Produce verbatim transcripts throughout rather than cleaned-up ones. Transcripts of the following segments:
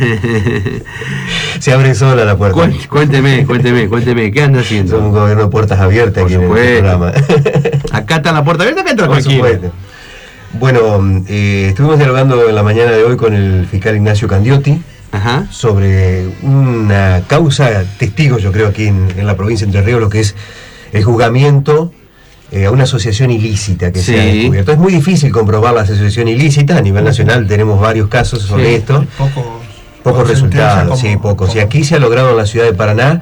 Se abre sola la puerta. Cuénteme, cuénteme, cuénteme, cuénteme, ¿qué anda haciendo? Somos un gobierno de puertas abiertas aquí en el programa. Acá está la puerta abierta, acá entra cualquiera. Bueno, eh, estuvimos dialogando en la mañana de hoy con el fiscal Ignacio Candiotti. Ajá. Sobre una causa testigo, yo creo, aquí en, en la provincia de Entre Ríos, lo que es el juzgamiento eh, a una asociación ilícita que sí. se ha descubierto. Es muy difícil comprobar la asociación ilícita, a nivel nacional tenemos varios casos sobre sí. esto. Pocos pocos resultados, sí, pocos. Como... Y aquí se ha logrado en la ciudad de Paraná,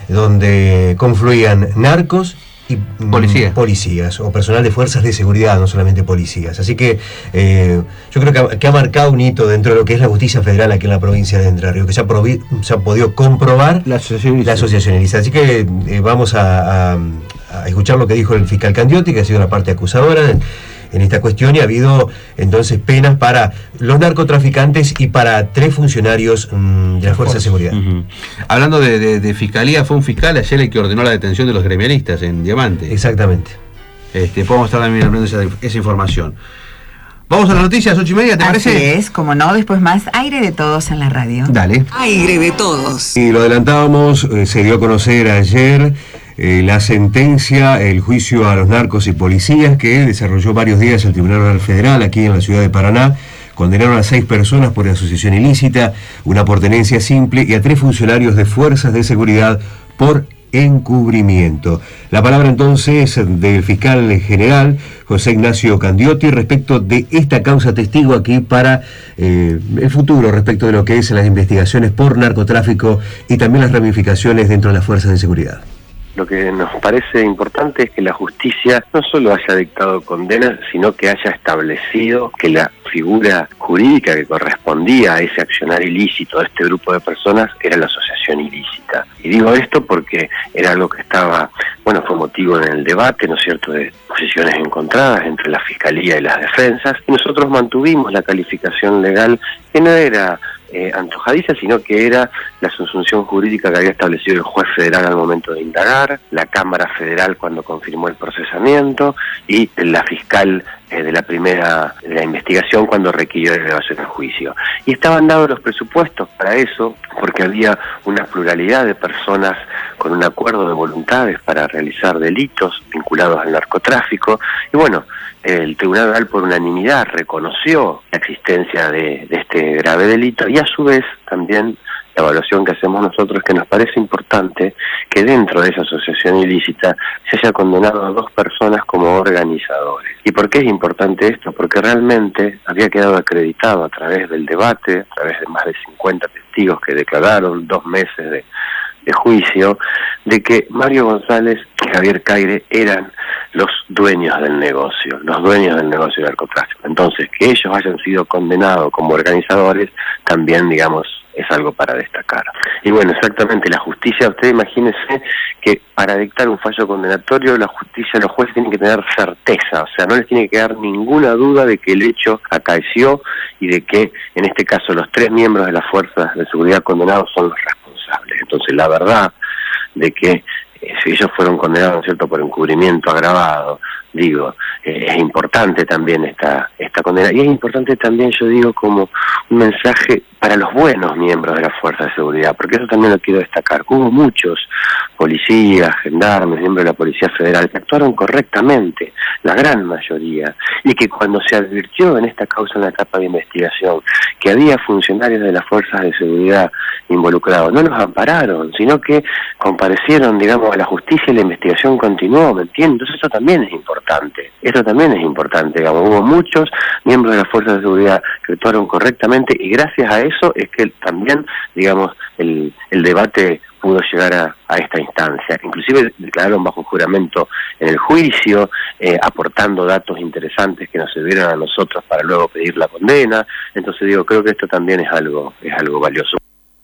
donde confluían narcos y Policía. policías o personal de fuerzas de seguridad, no solamente policías. Así que eh, yo creo que ha, que ha marcado un hito dentro de lo que es la justicia federal aquí en la provincia de Entre Ríos, que se ha, provi, se ha podido comprobar la asociación la asociación ilícita. Así que eh, vamos a, a, a escuchar lo que dijo el fiscal Candiotti, que ha sido la parte acusadora en, en esta cuestión, y ha habido entonces penas para los narcotraficantes y para tres funcionarios mmm, de la Fuerza de Seguridad. Uh-huh. Hablando de, de, de fiscalía, fue un fiscal ayer el que ordenó la detención de los gremialistas en Diamante. Exactamente. Este, podemos estar también hablando de esa, esa información. Vamos a las noticias, ocho y media, ¿te Así parece? Así es, como no, después más Aire de Todos en la radio. Dale. Aire de Todos. Y lo adelantábamos, eh, se dio a conocer ayer eh, la sentencia, el juicio a los narcos y policías que desarrolló varios días el Tribunal Oral Federal aquí en la ciudad de Paraná. Condenaron a seis personas por asociación ilícita, una por tenencia simple y a tres funcionarios de fuerzas de seguridad por encubrimiento. La palabra entonces del fiscal general José Ignacio Candiotti respecto de esta causa testigo aquí para eh, el futuro, respecto de lo que es las investigaciones por narcotráfico y también las ramificaciones dentro de las fuerzas de seguridad. Lo que nos parece importante es que la justicia no solo haya dictado condena, sino que haya establecido que la figura jurídica que correspondía a ese accionar ilícito, a este grupo de personas, era la asociación ilícita. Y digo esto porque era algo que estaba, bueno, fue motivo en el debate, ¿no es cierto?, de posiciones encontradas entre la Fiscalía y las defensas, y nosotros mantuvimos la calificación legal que no era Eh, antojadiza, sino que era la asunción jurídica que había establecido el juez federal al momento de indagar, la Cámara Federal cuando confirmó el procesamiento y la fiscal eh, de la primera de la investigación cuando requirió la elevación al juicio. Y estaban dados los presupuestos para eso, porque había una pluralidad de personas con un acuerdo de voluntades para realizar delitos vinculados al narcotráfico, y bueno, el Tribunal Oral por unanimidad reconoció la existencia de, de este grave delito, y a su vez también la evaluación que hacemos nosotros, que nos parece importante que dentro de esa asociación ilícita se haya condenado a dos personas como organizadores. ¿Y por qué es importante esto? Porque realmente había quedado acreditado a través del debate, a través de más de cincuenta testigos que declararon, dos meses de, de juicio, de que Mario González y Javier Caire eran los dueños del negocio, los dueños del negocio del narcotráfico. Entonces, que ellos hayan sido condenados como organizadores, también, digamos, es algo para destacar. Y bueno, exactamente, la justicia, usted imagínese que para dictar un fallo condenatorio, la justicia, los jueces tienen que tener certeza, o sea, no les tiene que dar ninguna duda de que el hecho acaeció y de que, en este caso, los tres miembros de las fuerzas de seguridad condenados son los responsables. Entonces, la verdad de que eh, si ellos fueron condenados, ¿no es cierto?, por encubrimiento agravado, digo, eh, es importante también esta esta condena, y es importante también, yo digo, como un mensaje para los buenos miembros de la Fuerza de Seguridad, porque eso también lo quiero destacar. Hubo muchos policías, gendarmes, miembros de la Policía Federal que actuaron correctamente, la gran mayoría, y que cuando se advirtió en esta causa, en la etapa de investigación, que había funcionarios de las Fuerzas de Seguridad involucrados, no los ampararon, sino que comparecieron, digamos, a la justicia, y la investigación continuó, ¿me entiendes? Entonces eso también es importante, esto también es importante, digamos, hubo muchos miembros de las Fuerzas de Seguridad que actuaron correctamente, y gracias a eso es que también, digamos, el, el debate pudo llegar a, a esta instancia. Inclusive declararon bajo juramento en el juicio, eh, aportando datos interesantes que nos sirvieron a nosotros para luego pedir la condena. Entonces digo, creo que esto también es algo, es algo valioso.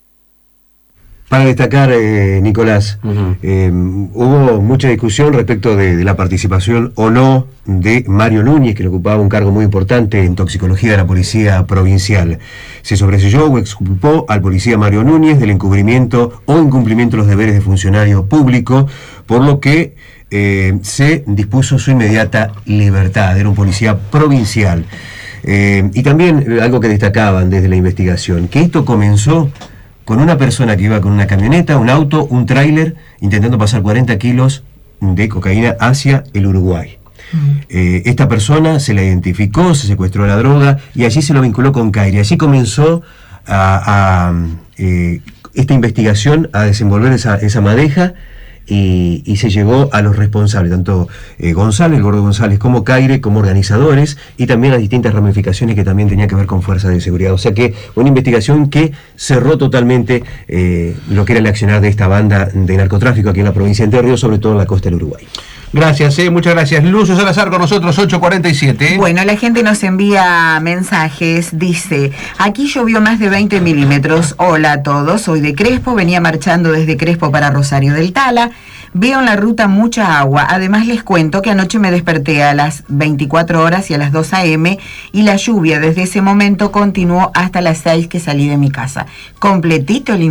Para destacar, eh, Nicolás, uh-huh. eh, hubo mucha discusión respecto de, de la participación o no de Mario Núñez, que le ocupaba un cargo muy importante en toxicología de la Policía Provincial. Se sobreseyó o exculpó al policía Mario Núñez del encubrimiento o incumplimiento de los deberes de funcionario público, por lo que eh, se dispuso su inmediata libertad. Era un policía provincial. Eh, y también eh, algo que destacaban desde la investigación, que esto comenzó con una persona que iba con una camioneta, un auto, un tráiler, intentando pasar cuarenta kilos de cocaína hacia el Uruguay. Eh, esta persona se la identificó, se secuestró la droga y allí se lo vinculó con Caire. Allí comenzó a, a eh, esta investigación a desenvolver esa, esa madeja y, y se llegó a los responsables, tanto eh, González, el Gordo González, como Caire, como organizadores, y también las distintas ramificaciones que también tenía que ver con fuerzas de seguridad. O sea que una investigación que cerró totalmente eh, lo que era el accionar de esta banda de narcotráfico aquí en la provincia de Entre Ríos, sobre todo en la costa del Uruguay. Gracias, eh, muchas gracias. Lucio Salazar con nosotros, ocho cuarenta y siete. Bueno, la gente nos envía mensajes, dice, aquí llovió más de veinte milímetros. Hola a todos, soy de Crespo, venía marchando desde Crespo para Rosario del Tala. Veo en la ruta mucha agua. Además les cuento que anoche me desperté a las veinticuatro horas y a las dos a eme y la lluvia desde ese momento continuó hasta las seis que salí de mi casa. Completito el